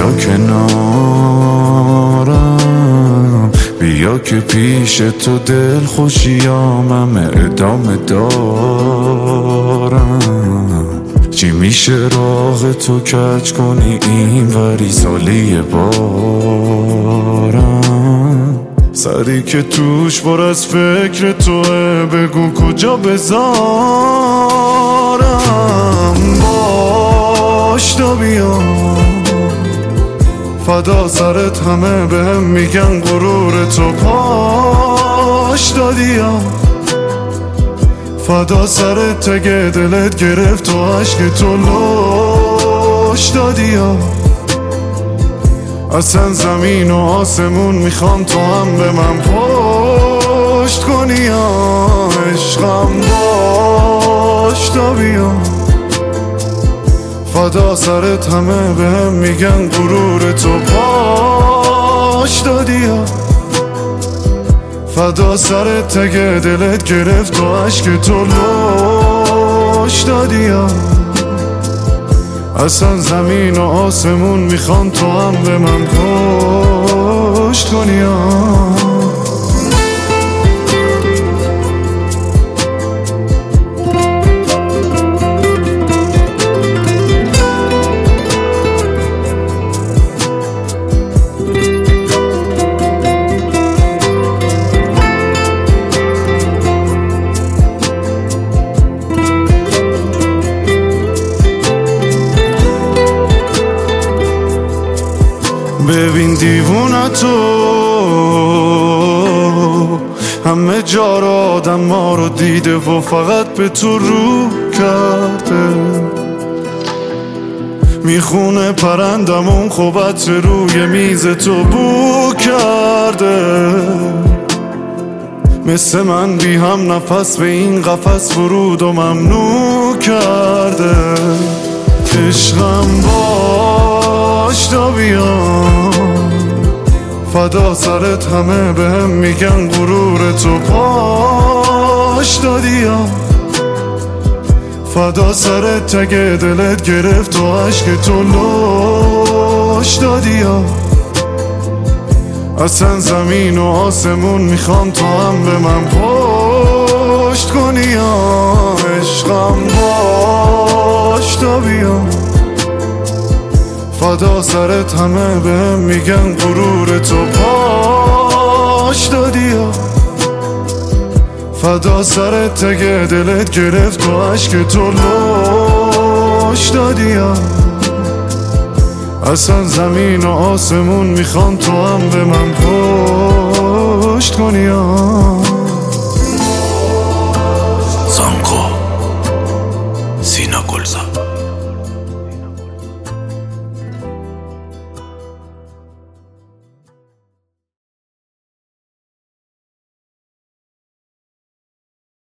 بیا کنارم، بیا که پیش تو دل خوشیامم ادامه دارم. چی میشه راه تو کج کنی این وری سالی بارم، سری که توش پر از فکر توه بگو کجا بذارم. باش تا بیام فدا سرت، همه بهم میگن غرور تو پاش دادیم. فدا سرت تگه دلت گرفت و عشق تو لوش دادیم. اصلا زمین و آسمون میخوام تو هم به من پشت کنی. عشقم باش تا بیام فدا سرت، همه بهم میگن غرور تو پاش دادیم. فدا سرت تگه دلت گرفت و عشق تو لوش دادیم. اصلا زمین و آسمون میخوان تو هم به من پشت کنی. ببین دیوونتو همه جا رو آدم ما رو دیده و فقط به تو رو کرده. میخونه پرندمون خوبت روی میز تو بو کرده. مثل من بی هم نفس به این قفس ورود و ممنوع کرده. عشقم باش تا بیام فدا سرت، همه بهم میگن غرور تو پاش دادیم. فدا سرت تگه دلت گرفت و عشق تو لوش دادیم. اصلا زمین و آسمون میخوام تو هم به من پشت کنی. عشقم باش تا بیام فدا سرت، همه بهم میگن غرور تو پاش دادیم. فدا سرت تگه دلت گرفت و عشق تو لوش دادیم. اصلا زمین و آسمون میخوان تو هم به من پشت کنی.